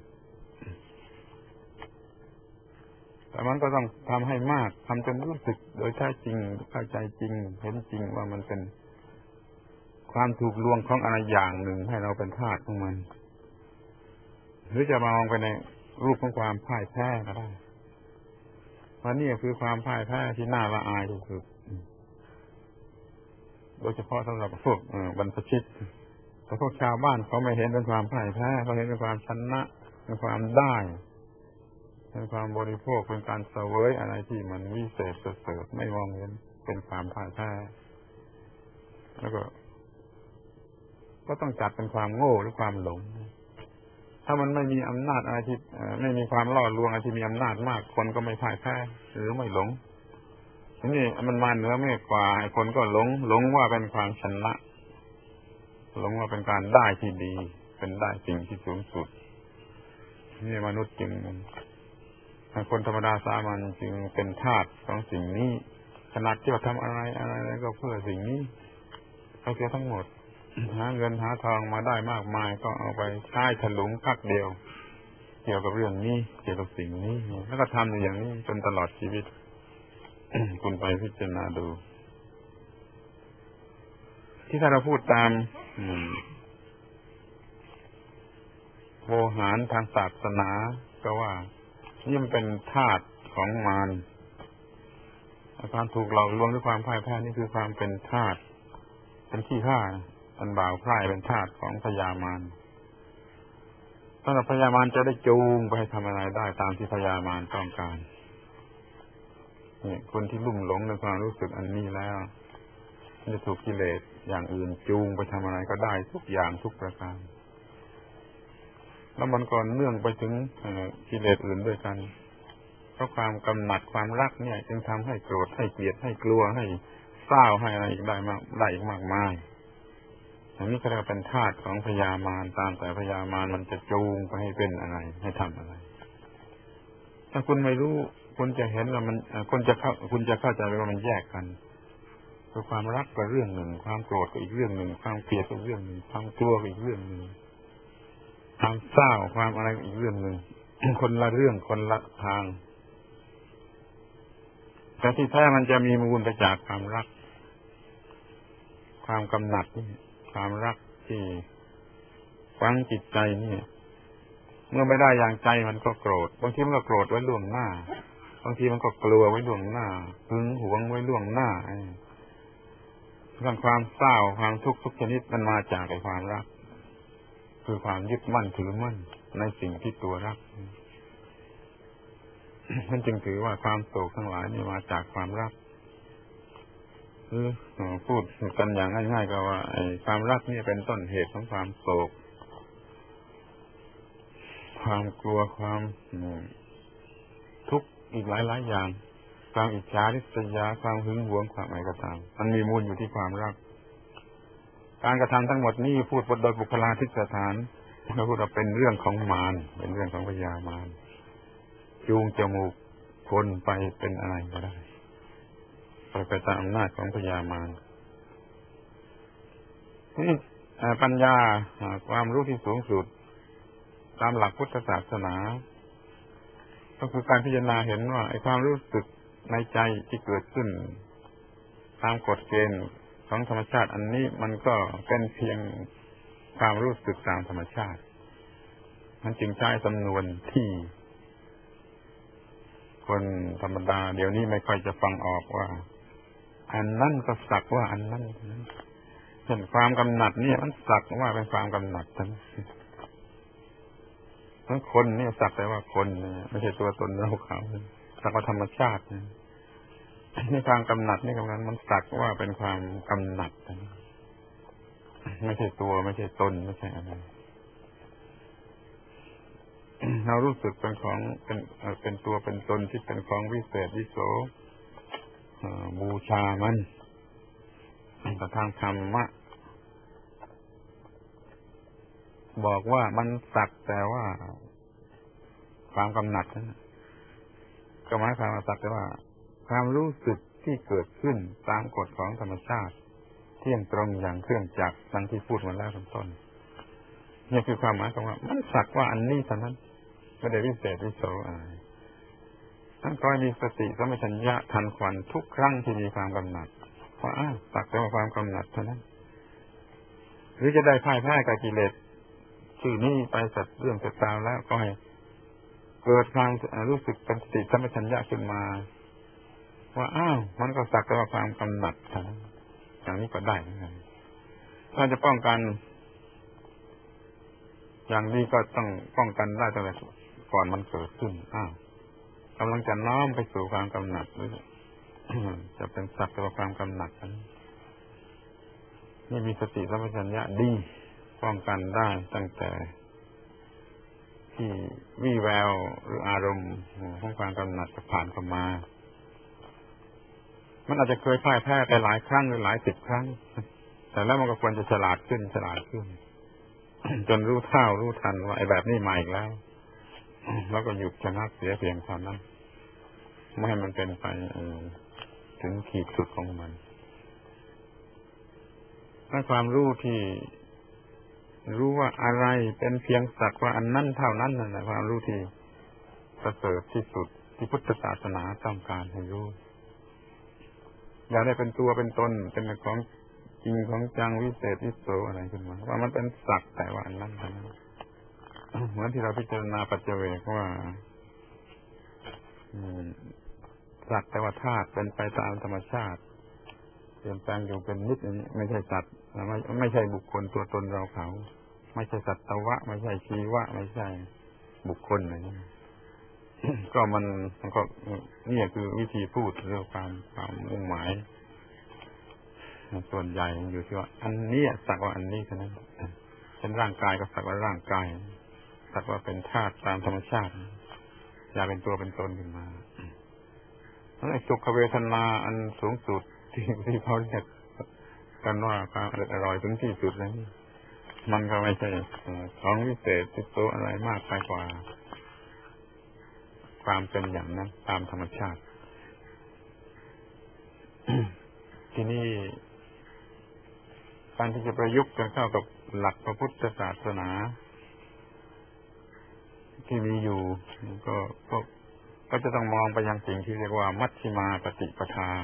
แต่มันก็ต้องทำให้มากทำจนรู้สึกโดยแท้จริงเข้าใจจริงเห็นจริงว่ามันเป็นความถูกลวงของอะไรอย่างหนึ่งให้เราเป็นทาสของมันหรือจะมองไปในรูปของความพ่ายแพ้ก็ได้เพราะนี่คือความพ่ายแพ้ที่น่าละอายที่สุดโดยเฉพาะสำหรับพวกบรรพชิตแต่พวกชาวบ้านเขาไม่เห็นเป็นความพ่ายแพ้เขาเห็นเป็นความชนะเป็นความได้เป็นความบริโภคเป็นการเสวยอะไรที่มันวิเศษเสริฐไม่มองเห็นเป็นความพ่ายแพ้แล้วก็ต้องจัดเป็นความโง่หรือความหลงถ้ามันไม่มีอำนาจอะไรที่ไม่มีความล่อลวงอะไรที่มีอำนาจมากคนก็ไม่พ่ายแพ้หรือไม่หลงทีนี้มันมาเหนือเมฆกว่าคนก็หลงว่าเป็นความชนะหลงว่าเป็นการได้ที่ดีเป็นได้สิ่งที่สูงสุดนี่มนุษย์จึงคนธรรมดาสามัญจึงเป็นทาสของสิ่งนี้ขนาดที่ว่าทำอะไรก็เพื่อสิ่งนี้เอาเสียทั้งหมดหาเงินหาทองมาได้มากมายก็เอาไปใช้ถลุงพักเดียวเกี่ยวกับเรื่องนี้เกี่ยวกับสิ่งนี้แล้วก็ทำอย่างนี้จนตลอดชีวิต คุณไปพิจารณาดูที่ถ้าเราพูดตามโวหารทางศาสนาก็ว่านี่มันเป็นธาตุของมารความถูกหลอกลวงด้วยความพ่ายแพ้นี่คือความเป็นธาตุเป็นขี้ข้าเป็นบ่าวไพร่เป็นทาสของพญามารสำหรับพญามารจะได้จูงไปให้ทำอะไรได้ตามที่พญามารต้องการนี่คนที่ลุ่มหลงในความรู้สึกอันนี้แล้วจะถูกกิเลสอย่างอื่นจูงไปทำอะไรก็ได้ทุกอย่างทุกประการแล้วมันก็เนื่องไปถึงกิเลสอื่นด้วยกันเพราะความกำหนัดความรักเนี่ยจึงทำให้โกรธให้เกลียดให้กลัวให้เศร้าให้อะไรอีกได้อีกมากมายอันนี้ก็เรียกเป็นธาตุของพญามารตามแต่พญามารมันจะจูงไปให้เป็นอะไรให้ทำอะไรถ้าคุณไม่รู้คุณจะเห็นว่ามันคุณจะเข้าใจว่ามันแยกกันคือความรักก็เรื่องหนึ่งความโกรธก็อีกเรื่องหนึ่งความเกลียดก็เรื่องหนึ่งความกลัวก็อีกเรื่องหนึ่งความเศร้าความอะไรก็อีกเรื่องหนึ่ง คนละเรื่องคนละทางแต่ที่แท้มันจะมีมูลไปจากความรักความกำหนัดความรักที่ฝังจิตใจนี่เมื่อไม่ได้อย่างใจมันก็โกรธบางทีมันก็โกรธไว้ล่วงหน้าบางทีมันก็กลัวไว้ล่วงหน้าหึงหวงไว้ล่วงหน้าเรื่องความเศร้าความทุกชนิดมันมาจากความรักคือความยึดมั่นถือมั่นในสิ่งที่ตัวรักมันจึงถือว่าความโศกทั้งหลายนี่มาจากความรักพูดกันอย่างง่ายๆก็ว่าความรักนี่เป็นต้นเหตุของความโศกความกลัวความทุกข์อีกหลายๆอย่างความอิจฉาริษยาความหึงหวงความอะไรก็ตามมันมีมูลอยู่ที่ความรักการกระทำทั้งหมดนี้พูดโดยบุคลาธิสถานเราพูดว่าเป็นเรื่องของมารเป็นเรื่องของพญามารจูงจมูกคนไปเป็นอะไรก็ได้ไปตามอำนาจของพญามารนี่ปัญญาความรู้ที่สูงสุดตามหลักพุทธศาสนาก็คือการพิจารณาเห็นว่าไอ้ความรู้สึกในใจที่เกิดขึ้นตามกฎเกณฑ์ของธรรมชาติอันนี้มันก็เป็นเพียงความรู้สึกตามธรรมชาติมันจึงใช้สำนวนที่คนธรรมดาเดี๋ยวนี้ไม่ค่อยจะฟังออกว่าอันนั้นก็สักว่าอันนั้นเช่นความกำหนัดเนี่ยมันสักว่าเป็นความกำหนัดทั้งคนเนี่ยสักแต่ว่าคนเนี่ยไม่ใช่ตัวตนเราเขาสักว่าธรรมชาตินี่ความกำหนัดนี่กำลังมันสักว่าเป็นความกำหนัดไม่ใช่ตัวไม่ใช่ตนไม่ใช่อะไรเรารู้สึกเป็นของเป็นตัวเป็นตนที่เป็นของวิเศษวิโสบูชามันแต่ทางธรรมะบอกว่ามันสักแต่ว่าความกำหนัดก็หมายความว่าสักแต่ว่าความรู้สึกที่เกิดขึ้นตามกฎของธรรมชาติเที่ยงตรงอย่างเครื่องจักรดังที่พูดมาแล้วเป็นต้นนี่คือความหมายของว่ามันสักว่าอันนี้เท่านั้นไม่ได้วิเศษวิโสอะไรท่านก็มีสติสัมปชัญญะทันควันทุกครั้งที่มีความกำหนัดเพราะสักแต่ว่าความกำหนัดเท่านั้นหรือจะได้พ่ายแพ้กับกิเลสชื่อนี้ไปสัตว์เรื่องสัตว์ตาวแล้วก็ให้เกิดความรู้สึกเป็นสติสัมปชัญญะขึ้นมาว่ามันก็สักแต่ว่าความกำหนัดเท่านั้นอย่างนี้ก็ได้เหมือนกันถ้าจะป้องกันอย่างนี้ก็ต้องป้องกันได้ตั้งแต่ก่อนมันเกิดขึ้นกำลังจะน้อมไปสู่ความกำหนัดหรือจะเป็นสักแต่ว่าความกำหนัดนั้นนี่มีสติสัมปชัญญะดีป้องกันได้ตั้งแต่ที่วี่แววหรืออารมณ์ของความกำหนัดจะผ่านเข้ามามันอาจจะเคยพ่ายแพ้ไปหลายครั้งหรือหลายสิบครั้งแต่แล้วมันก็ควรจะฉลาดขึ้นจนรู้เท่ารู้ทันว่าไอ้แบบนี้มาอีกแล้วก็หยุดชะงักเสียเพียงเท่านั้นไม่ให้มันเป็นไปถึงขีดสุดของมันถ้าความรู้ที่รู้ว่าอะไรเป็นเพียงสักว่าอันนั้นเท่านั้นนั่นแหละความรู้ที่ประเสริฐที่สุดที่พุทธศาสนาต้องการให้รู้อย่าได้เป็นตัวเป็นตนเป็นของจริงของจังวิเศษวิโสอะไรขึ้นมาว่ามันเป็นสักแต่ว่าอันนั้นเท่านั้นเหมือนที่เราพิจารณาปัจเจเวกว่าสักแต่ว่าธาตุเป็นไปตามธรรมชาติเปลี่ยนแปลงอยู่เป็นนิดอย่างนี้ไม่ใช่สัตว์ไม่ใช่บุคคลตัวตนเราเขาไม่ใช่สัตวะไม่ใช่ชีวะไม่ใช่บุคคลอะไรนี้ก็มันก็นี่คือวิธีพูดเรื่องความมุ่งหมายส่วนใหญ่อยู่ที่ว่าอันนี้สักว่าอันนี้เท่านั้นเช่นร่างกายก็สักว่าร่างกายสักว่าเป็นธาตุตามธรรมชาติอย่าเป็นตัวเป็นตนขึ้นมาแล้วไอ้สุขเวทนาอันสูงสุดที่เขาเรียกกันว่าความอร่อยถึงที่สุดนั้นมันก็ไม่ใช่ของวิเศษวิโสอะไรมากไปกว่าความเป็นอย่างนั้นตามธรรมชาติ ที่นี่การที่จะประยุกต์กันเข้ากับหลักพระพุทธศาสนาที่มีอยู่ก็จะต้องมองไปยังสิ่งที่เรียกว่ามัชฌิมาปฏิปทา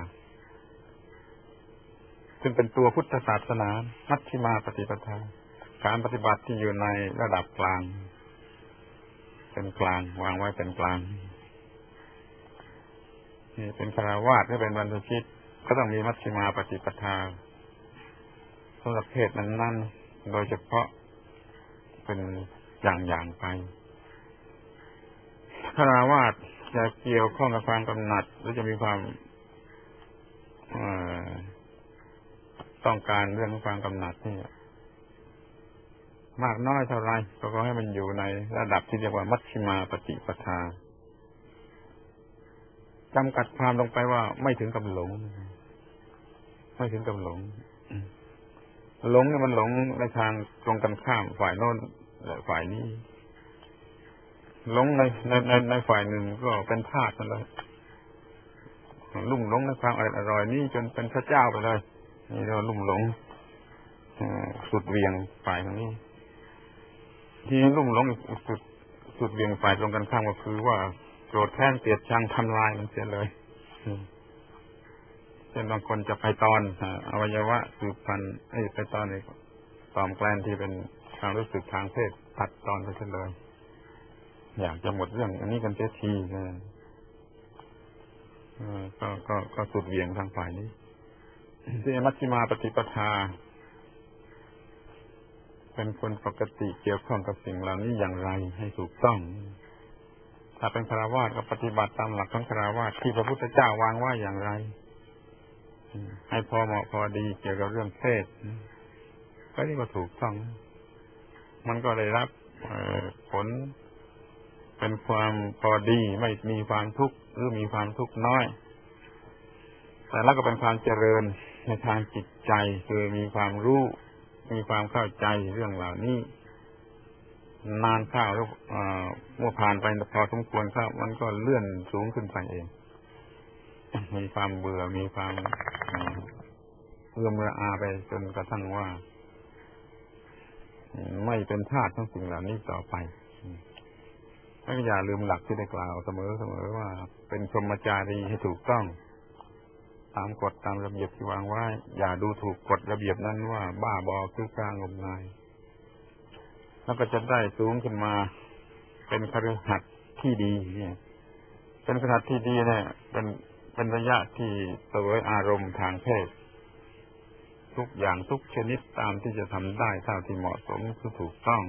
ซึ่งเป็นตัวพุทธศาสนามัชฌิมาปฏิปทาการปฏิบัติที่อยู่ในระดับกลางเป็นกลางวางไว้เป็นกลางนี่เป็นฆราวาสหรือเป็นบรรพชิตก็ต้องมีมัชฌิมาปฏิปทาสำหรับเพศนั้นๆโดยเฉพาะเป็นอย่างไปฆราวาสจะเกี่ยวข้องกับความกำหนัดหรือจะมีความต้องการเรื่องความกำหนัดนี่มากน้อยเท่าไรก็ให้มันอยู่ในระดับที่เรียกว่ามัชฌิมาปฏิปทาจำกัดความลงไปว่าไม่ถึงกับหลงไม่ถึงกับหลงเนี่ยมันหลงในทางตรงกันข้ามฝ่ายโน้นและฝ่ายนี้หลงในฝ่ายหนึ่งก็เป็นธาตุนั่นเลยลุ่มหลงในความอร่อยนี่จนเป็นพระเจ้าไปเลยนี่เราลุ่มหลงสุดเวียงฝ่ายตรงนี้ที่ลุ่มหลงสุดเวียงฝ่ายตรงกันข้ามก็คือว่าโกรธแค้นเกลียดชังทำลายมันเสียเลยเช่นบางคนจะไปตอนอวัยวะสืบพันธุ์ไปตอนในต่อมแกลนที่เป็นความรู้สึกทางเพศตัดตอนไปเสียเลยอยากจะหมดเรื่องอันนี้กันเสียทีก็สุดเวียงทางฝ่ายนี้ที่มัชฌิมาปฏิปทาเป็นคนปกติเกี่ยวข้องกับสิ่งเหล่านี้อย่างไรให้ถูกต้องถ้าเป็นฆราวาสก็ปฏิบัติตามหลักของฆราวาสที่พระพุทธเจ้าวางไว้อย่างไรให้พอเหมาะพอดีเกี่ยวกับเรื่องเพศก็นี่ก็ถูกต้องมันก็ได้รับผลเป็นความพอดีไม่มีความทุกข์หรือมีความทุกข์น้อยแต่แล้วก็เป็นความเจริญในทางจิตใจคือมีความรู้มีความเข้าใจเรื่องเหล่านี้นานข้าวแล้วเมื่อผ่านไปพอสมควรข้าวมันก็เลื่อนสูงขึ้นไปเองมีความเบื่อมีความเอื่อมระอาไปจนกระทั่งว่าไม่เป็นทาสของสิ่งเหล่านี้ต่อไปแล้วอย่าลืมหลักที่ได้กล่าวเสมอว่าเป็นพรหมจารีให้ถูกต้องตามกฎตามระเบียบที่วางไว้อย่าดูถูกกฎระเบียบนั้นว่าบ้าบอคือกลางงมงายแล้วก็จะได้สูงขึ้นมาเป็นคฤหัสถ์ที่ดีเนี่ยเป็นคฤหัสถ์ที่ดีเนี่ยเป็นระยะที่เสวยอารมณ์ทางเพศทุกอย่างทุกชนิดตามที่จะทำได้เท่าที่เหมาะสมคือถูกต้อง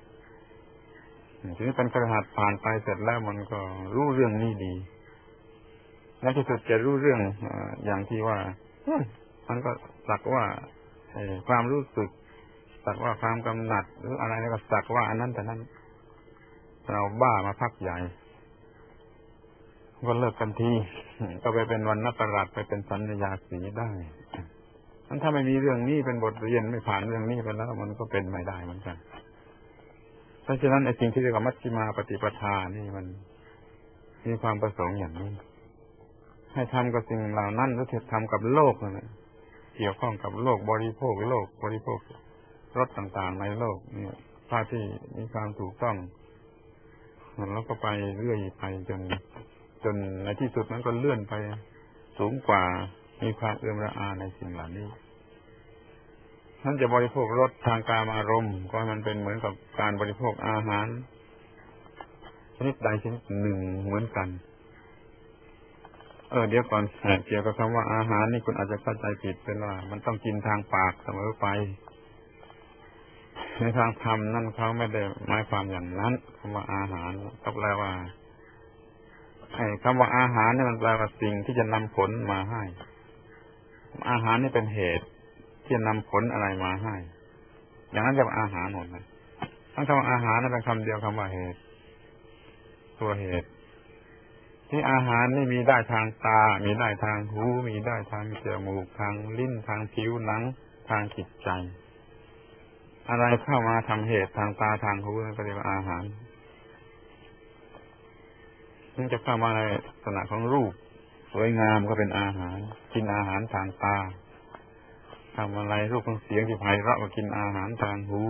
ทีนี้เป็นคฤหัสถ์ผ่านไปเสร็จแล้วมันก็รู้เรื่องนี้ดีและที่สุดจะรู้เรื่องอย่างที่ว่ามันก็สักว่าความรู้สึกสักว่าความกำหนัดหรืออะไรแล้วก็สักว่าอันนั้นแต่นั้นเราบ้ามาพักใหญ่ก็เลิกกันทีก็ไปเป็นวรรณประหลาดไปเป็นสัญญาสีได้ถ้าไม่มีเรื่องนี้เป็นบทเรียนไม่ผ่านเรื่องนี้ไปแล้วมันก็เป็นไม่ได้เหมือนกันเพราะฉะนั้นไอ้สิ่งที่เรียกว่ามัชฌิมาปฏิปทานี่มันมีความประสงค์อย่างนี้ให้ทำกับสิ่งเหล่านั้นแล้วทำกับโลกนั่นแหละเกี่ยวข้องกับโลกบริโภครสต่างๆในโลกนี่ถ้าที่มีความถูกต้องแล้วก็ไปเรื่อยไปจนในที่สุดมันก็เลื่อนไปสูงกว่ามีความเอื้อมระอาในสิ่งเหล่านี้ท่านจะบริโภครสทางกามอารมณ์ก็มันเป็นเหมือนกับการบริโภคอาหารชนิดใดชนิดหนึ่งเหมือนกันเดี๋ยวก่อนเกี่ยวกับคำว่าอาหารนี่คุณอาจจะเข้าใจผิดเป็นว่ามันต้องกินทางปากเสมอไปในทางธรรมนั่นเขาไม่ได้หมายความอย่างนั้นคำว่าอาหารก็แปลว่าคำว่าอาหารนี่มันแปลว่าสิ่งที่จะนำผลมาให้อาหารนี่เป็นเหตุที่จะนำผลอะไรมาให้อย่างนั้นเรียกว่าอาหารหมดเลยทั้งคำว่าอาหารนั่นเป็นคำเดียวคำว่าเหตุตัวเหตุที่อาหารนี่มีได้ทางตามีได้ทางหูมีได้ทางจมูกทางลิ้นทางผิวหนังทางจิตใจอะไรเข้ามาทำเหตุทางตาทางหูนั่นก็เรียกว่าอาหารซึ่งจะเข้ามาในลักษณะของรูปสวยงามก็เป็นอาหารกินอาหารทางตาทำอะไรรูปของเสียงที่ไพเราะก็กินอาหารทางหู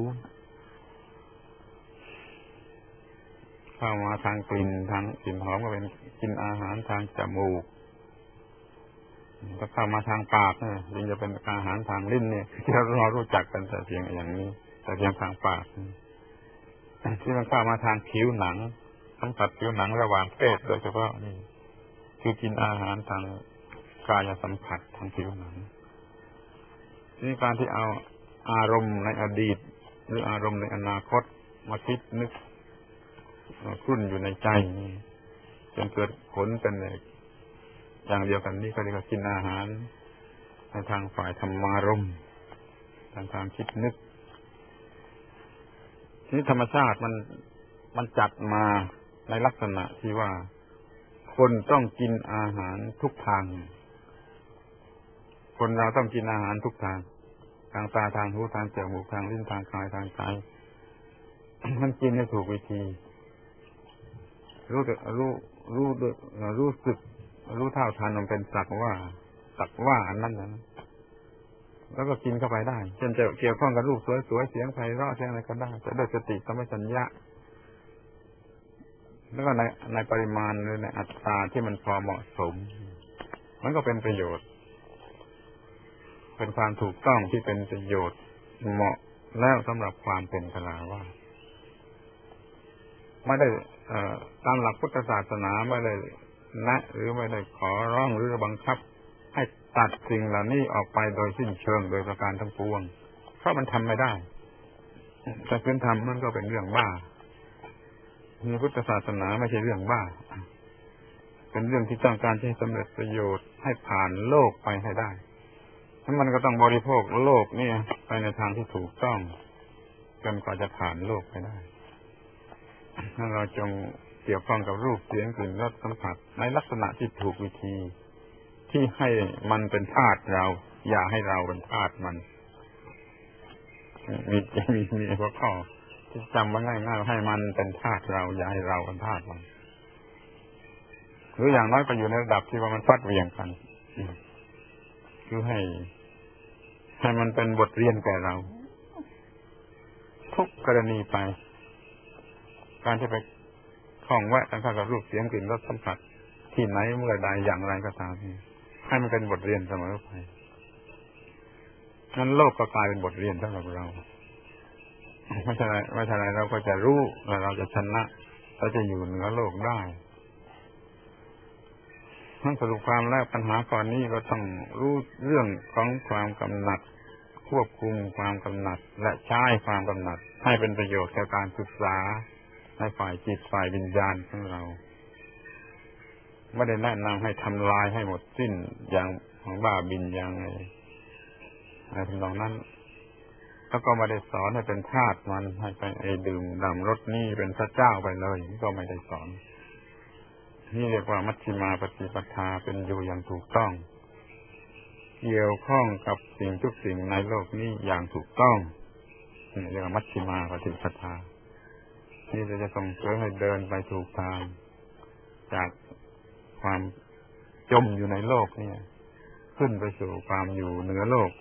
เข้ามาทางกลิ่นทางกลิ่นหอมก็เป็นกินอาหารทางจมูกถ้าเข้ามาทางปากเนี่ยยิ่งจะเป็นอาหารทางลิ้นเนี่ยที่เรารู้จักกันแต่เพียงอย่างนี้แต่เพียงทางปากที่มันเข้ามาทางผิวหนังสัมผัสผิวหนังระหว่างเพศโดยเฉพาะนี่คือกินอาหารทางกายสัมผัสทางผิวหนังนี่การที่เอาอารมณ์ในอดีตหรืออารมณ์ในอนาคตมาคิดนึกครุ่นอยู่ในใจจนเกิดผลเป็นอย่างเดียวกันนี่ก็เรียกว่ากินอาหารในทางฝ่ายธรรมารมณ์ทางคิดนึกนี่ธรรมชาติมันจัดมาในลักษณะที่ว่าคนต้องกินอาหารทุกทางคนเราต้องกินอาหารทุกทางทางตาทางหูทางจมูกทางลิ้นทางกายทางใจมันกินให้ถูกวิธีรู้สึกรู้เท่าทันมันเป็นสักว่าอันนั้นนะแล้วก็กินเข้าไปได้เช่นจะเกี่ยวข้องกับรูปสวยๆเสียงไพเราะเสียงอะไรก็ได้จะด้วยสติสัมปชัญญะแล้วก็ในปริมาณหรือในอัตราที่มันพอเหมาะสมมันก็เป็นประโยชน์เป็นความถูกต้องที่เป็นประโยชน์เหมาะแล้วสำหรับความเป็นฆราวาสไม่ได้ตามหลักพุทธศาสนาไม่ได้นะหรือไม่ได้ขอร้องหรือบังคับให้ตัดสิ่งเหล่านี้ออกไปโดยสิ้นเชิงโดยประการทั้งปวงเพราะมันทำไม่ได้แต่พื้นธรรมมันก็เป็นเรื่องบ้าในพุทธศาสนาไม่ใช่เรื่องบ้าเป็นเรื่องที่ต้องการให้สำเร็จประโยชน์ให้ผ่านโลกไปให้ได้ทั้งมันก็ต้องบริโภคโลกนี่ไปในทางที่ถูกต้องจนกว่าจะผ่านโลกไปได้ถ้าเราจงเกี่ยวข้องกับรูปเสียงกลิ่นรสสัมผัสในลักษณะที่ถูกวิธีที่ให้มันเป็นทาสเราอย่าให้เราเป็นทาสมันมีหัวข้อจำไว้ง่ายๆให้มันเป็นทาสเราอย่าให้เราเป็นทาสมันหรืออย่างน้อยก็อยู่ในระดับที่ว่ามันฟัดเหวี่ยงกันคือให้มันเป็นบทเรียนแก่เราทุกกรณีไปการที่ไปคล้องแวะกันกับรูปเสียงกลิ่นรสสัมผัสที่ไหนเมื่อใดอย่างไรก็ตามให้มันเป็นบทเรียนเสมอไปนั้นโลกก็กลายเป็นบทเรียนสำหรับเราไม่ใช่ไรเราก็จะรู้และเราจะชนะเราจะอยู่เหนือโลกได้ทั้งสรุปความแล้วปัญหาก่อนนี้ก็ต้องรู้เรื่องของความกำหนัดควบคุมความกำหนัดและใช้ความกำหนัดให้เป็นประโยชน์แก่การศึกษาในฝ่ายจิตฝ่ายวิญญาณของเราไม่ได้แนะนำให้ทำลายให้หมดสิ้นอย่างของบ้าบินอย่างอะไรทำนองนั้นแล้วก็ไม่ได้สอนให้เป็นทาสมันให้ไปดื่มด่ำรสนี่เป็นพระเจ้าไปเลยก็ไม่ได้สอนนี่เรียกว่ามัชฌิมาปฏิปทาเป็นอยู่อย่างถูกต้องเกี่ยวข้องกับสิ่งทุกสิ่งในโลกนี้อย่างถูกต้องนี่เรียกว่ามัชฌิมาปฏิปทาที่จะส่งเสริมให้เดินไปถูกทางจากความจมอยู่ในโลกนี่ขึ้นไปสู่ความอยู่เหนือโลก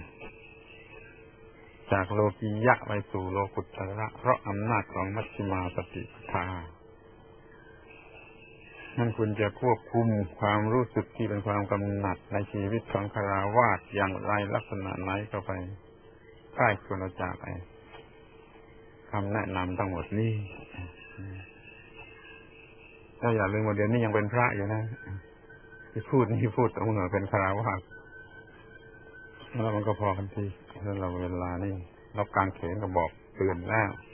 จากโลกียะไปสู่โลกุตตระเพราะอำนาจของมัชฌิมาปฏิปทานั่นคุณจะควบคุมความรู้สึกที่เป็นความกำหนัดในชีวิตของฆราวาสอย่างไรลักษณะไหนก็ไปใกล้ควรจากคำแนะนำทั้งหมดนี้ถ้าอย่าลืมว่าเดี๋ยวนี้ยังเป็นพระอยู่นะที่พูดต้องเหนือเป็นฆราวาสแล้วมันก็พอกันทีแล้วเราเวลานี่รับการเขียนก็บอกเตือนแล้ว